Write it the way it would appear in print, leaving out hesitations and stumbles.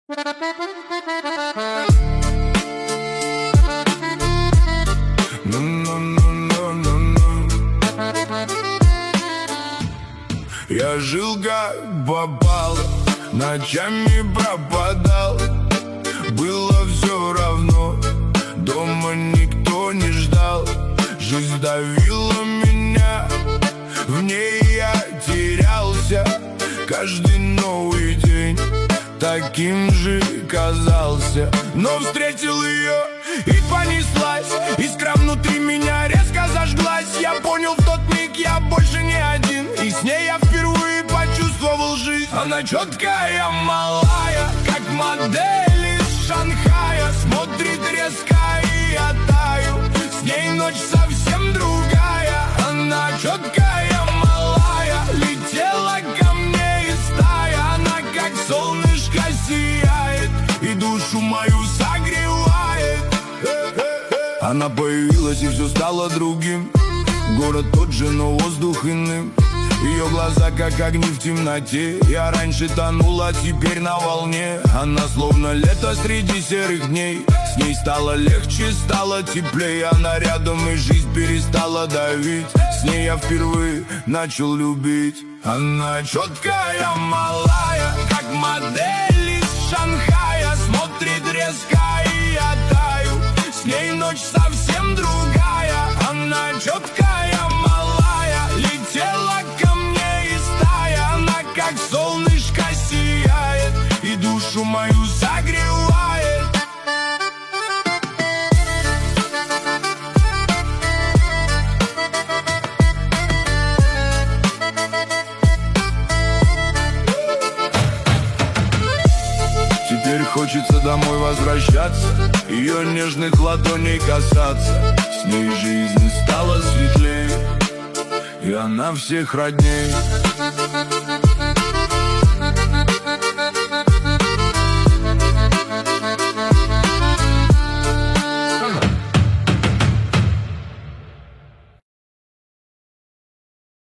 Я жил как попал, ночами пропадал. Было все равно, дома никто не ждал. Жизнь давила меня, в ней я терялся. Каждый новый день таким же казался. Но встретил ее и понеслась. Искра внутри меня резко зажглась. Я понял в тот миг, я больше не один. И с ней я впервые почувствовал жизнь. Она четкая, малая, как модель из Шанхая. Смотрит резко, и я таю. С ней ночь совсем другая. Она четкая, малая, летела ко мне из стая. Она как солнышко сияет и душу мою согревает. Она появилась, и все стало другим. Город тот же, но воздух иным. Ее глаза как огни в темноте. Я раньше тонул, а теперь на волне. Она словно лето среди серых дней. С ней стало легче, стало теплее. Она рядом, и жизнь перестала давить. С ней я впервые начал любить. Она четкая, малая, как модель из Шанхая. Смотрит резко, и я таю. С ней ночь совсем другая. Она четкая, малая, летела ко мне из стая. Она как солнышко сияет и душу мою согревает. Теперь хочется домой возвращаться, ее нежных ладоней касаться. С ней жизнь стала светлее, и она всех родней.